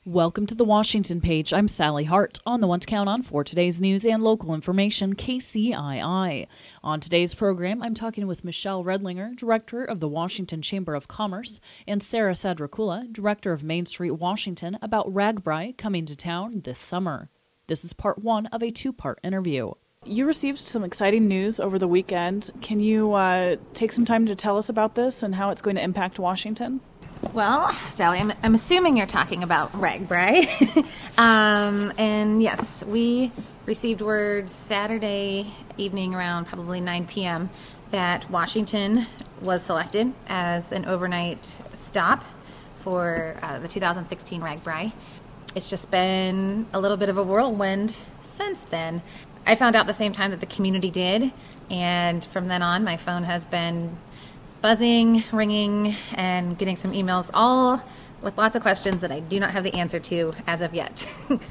Welcome to the Washington Page. I'm Sally Hart, on the one to count on for today's news and local information, KCII. On today's program, I'm talking with Michelle Redlinger, Director of the Washington Chamber of Commerce, and Sarah Sadracula, Director of Main Street Washington, about RAGBRAI coming to town this summer. This is part one of a two-part interview. You received some exciting news over the weekend. Can you take some time to tell us about this and how it's going to impact Washington? Well, Sally, I'm assuming you're talking about RAGBRAI. And yes, we received word Saturday evening around probably 9 p.m. that Washington was selected as an overnight stop for the 2016 RAGBRAI. It's just been a little bit of a whirlwind since then. I found out the same time that the community did, and from then on, my phone has been buzzing, ringing, and getting some emails, all with lots of questions that I do not have the answer to as of yet.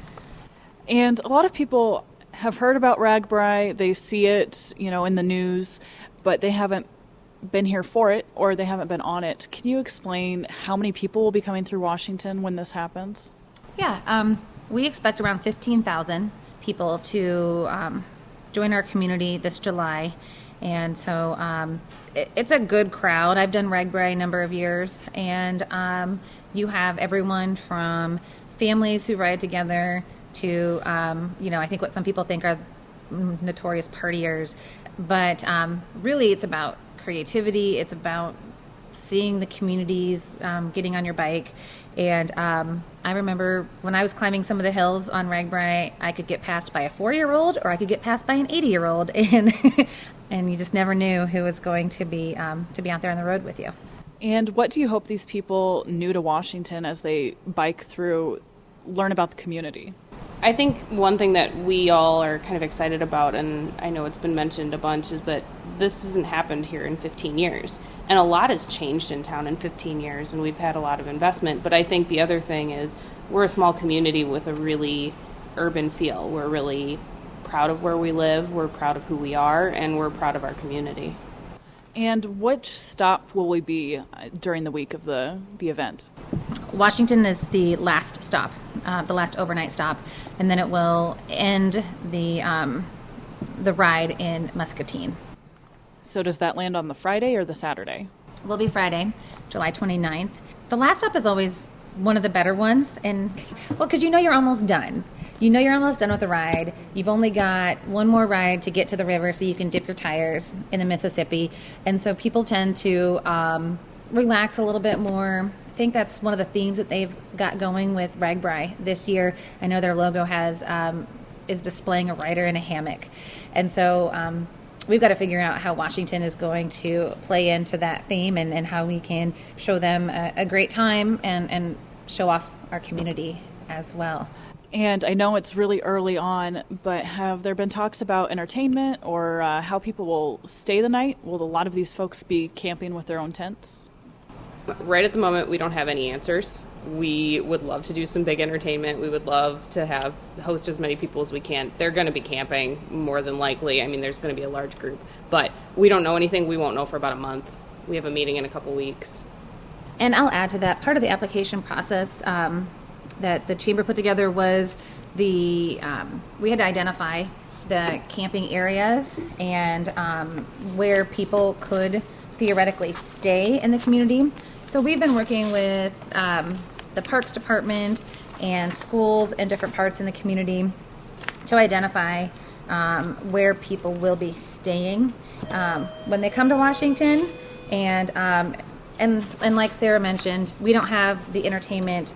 And a lot of people have heard about RAGBRAI. They see it, in the news, but they haven't been here for it, or they haven't been on it. Can you explain how many people will be coming through Washington when this happens? Yeah, we expect around 15,000 people to join our community this July. And so it's a good crowd. I've done RAGBRAI a number of years, and you have everyone from families who ride together to, I think what some people think are notorious partiers. But really it's about creativity. It's about seeing the communities, getting on your bike. And I remember when I was climbing some of the hills on RAGBRAI, I could get passed by a 4-year-old or I could get passed by an 80-year-old. And you just never knew who was going to be out there on the road with you. And what do you hope these people new to Washington as they bike through learn about the community? I think one thing that we all are kind of excited about, and I know it's been mentioned a bunch, is that this hasn't happened here in 15 years. And a lot has changed in town in 15 years, and we've had a lot of investment. But I think the other thing is we're a small community with a really urban feel. We're really proud of where we live, we're proud of who we are, and we're proud of our community. And which stop will we be during the week of the event? Washington is the last stop, the last overnight stop, and then it will end the ride in Muscatine. So does that land on the Friday or the Saturday? It will be Friday, July 29th. The last stop is always one of the better ones, and because you're almost done. You're almost done with the ride. You've only got one more ride to get to the river so you can dip your tires in the Mississippi. And so people tend to relax a little bit more. I think that's one of the themes that they've got going with RAGBRAI this year. I know their logo is displaying a rider in a hammock. And so we've got to figure out how Washington is going to play into that theme and how we can show them a great time and show off our community as well. And I know it's really early on, but have there been talks about entertainment or how people will stay the night? Will a lot of these folks be camping with their own tents? Right at the moment, we don't have any answers. We would love to do some big entertainment. We would love to host as many people as we can. They're going to be camping, more than likely. I mean, there's going to be a large group. But we don't know anything. We won't know for about a month. We have a meeting in a couple weeks. And I'll add to that, part of the application process that the Chamber put together was we had to identify the camping areas and where people could theoretically stay in the community. So we've been working with the Parks Department and schools and different parts in the community to identify where people will be staying when they come to Washington. And like Sarah mentioned, we don't have the entertainment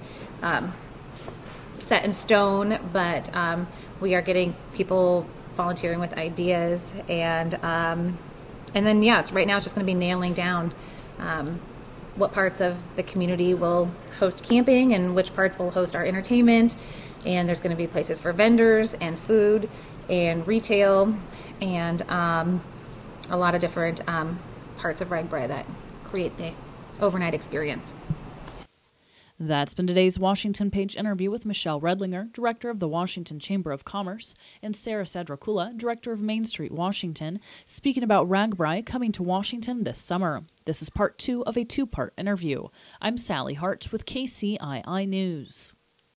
set in stone, but we are getting people volunteering with ideas, and then right now it's just going to be nailing down what parts of the community will host camping and which parts will host our entertainment. And there's going to be places for vendors and food and retail and a lot of different parts of RAGBRAI that create the overnight experience. That's been today's Washington Page interview with Michelle Redlinger, Director of the Washington Chamber of Commerce, and Sarah Sadracula, Director of Main Street Washington, speaking about RAGBRAI coming to Washington this summer. This is part two of a two-part interview. I'm Sally Hart with KCII News.